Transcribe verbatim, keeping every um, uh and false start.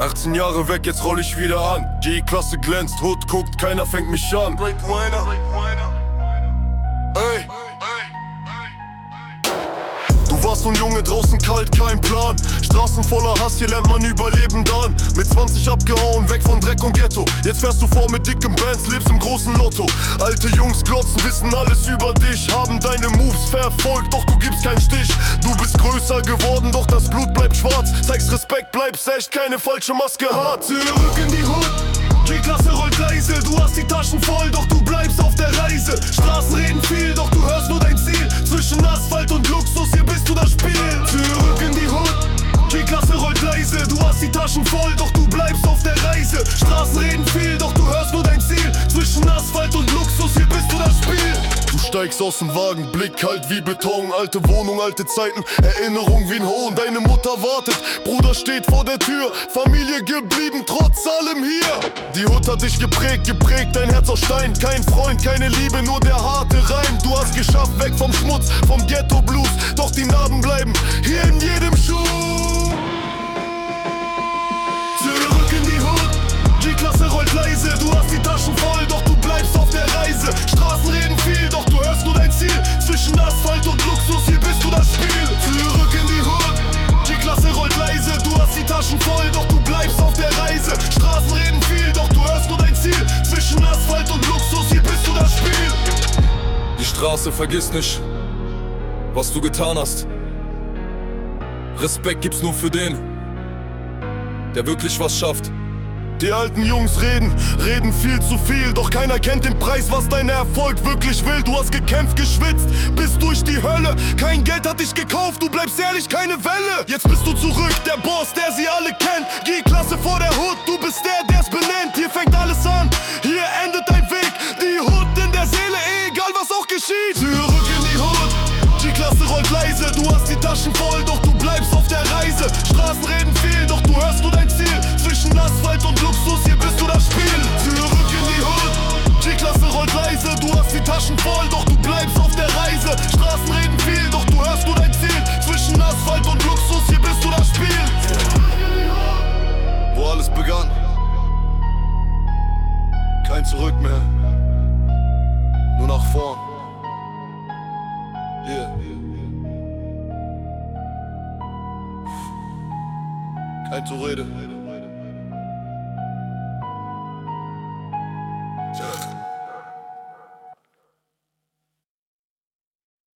achtzehn Jahre weg, jetzt roll ich wieder an. G-Klasse glänzt, Hood guckt, keiner fängt mich an. Ey. Du warst so ein Junge, draußen kalt, kein Plan. Straßen voller Hass, hier lernt man Überleben dann. Mit zwanzig abgehauen, weg von Dreck und Ghetto. Jetzt fährst du vor mit dickem Benz, lebst im großen Lotto. Alte Jungs glotzen, wissen alles über dich, haben deine Moves verfolgt, doch du gibst keinen Stich. Du bist größer geworden, doch das Blut bleibt schwarz. Zeigst Respekt, bleibst echt, keine falsche Maske hart. Zurück in die Hood, G-Klasse rollt leise. Du hast die Taschen voll, doch du bleibst auf der Reise. Straßen reden viel, doch du hörst nur dein Ziel. Zwischen Asphalt und Luxus, hier bist du das Spiel. Zurück in die Hood, G-Klasse rollt leise. Du hast die Taschen voll, doch du bleibst auf der Reise. Straßen reden viel, doch du hörst nur dein Ziel. Zwischen Asphalt und Luxus, hier bist du das Spiel. Du steigst aus dem Wagen, Blick kalt wie Beton. Alte Wohnung, alte Zeiten, Erinnerung wie ein Hohn. Deine Mutter wartet, Bruder steht vor der Tür. Familie geblieben, trotz allem hier. Die Hut hat dich geprägt, geprägt, dein Herz aus Stein. Kein Freund, keine Liebe, nur der harte Reim. Du hast geschafft, weg vom Schmutz, vom Ghetto-Blues. Doch die Narben bleiben hier in jedem Schuh. Zurück in die Hut, G-Klasse rollt leise. Du hast die Taschen voll, doch du bleibst auf der Reise. Straßen reden viel, doch du hörst nur dein Ziel. Zwischen Asphalt und Luxus, hier bist du das Spiel. Zurück in die Hut, G-Klasse rollt leise. Du hast die Taschen voll, doch du bleibst auf der Reise. Straßen reden viel, doch du hörst nur dein Ziel. Zwischen Asphalt und Luxus, hier bist du das Spiel. Die Straße vergiss nicht, was du getan hast. Respekt gibt's nur für den, der wirklich was schafft. Die alten Jungs reden, reden viel zu viel. Doch keiner kennt den Preis, was dein Erfolg wirklich will. Du hast gekämpft, geschwitzt, bis durch die Hölle. Kein Geld hat dich gekauft, du bleibst ehrlich, keine Welle. Jetzt bist du zurück, der Boss, der sie alle kennt. G-Klasse vor der Hut, du bist der, der's benennt. Hier fängt alles an, hier endet dein Weg. Die Hut in der Seele, egal was auch geschieht. Zurück in die Hut, G-Klasse rollt leise. Du hast die Taschen voll, doch du bleibst auf der Reise. Straßen reden viel, doch du hörst nur dein Ziel. Zwischen Asphalt und Luxus, hier bist du das Spiel. Zurück in die Hut, G-Klasse rollt leise. Du hast die Taschen voll, doch du bleibst auf der Reise. Straßen reden viel, doch du hörst nur dein Ziel. Zwischen Asphalt und Luxus, hier bist du das Spiel. Wo alles begann, kein Zurück mehr, nur nach vorn. Hier, kein Zurede.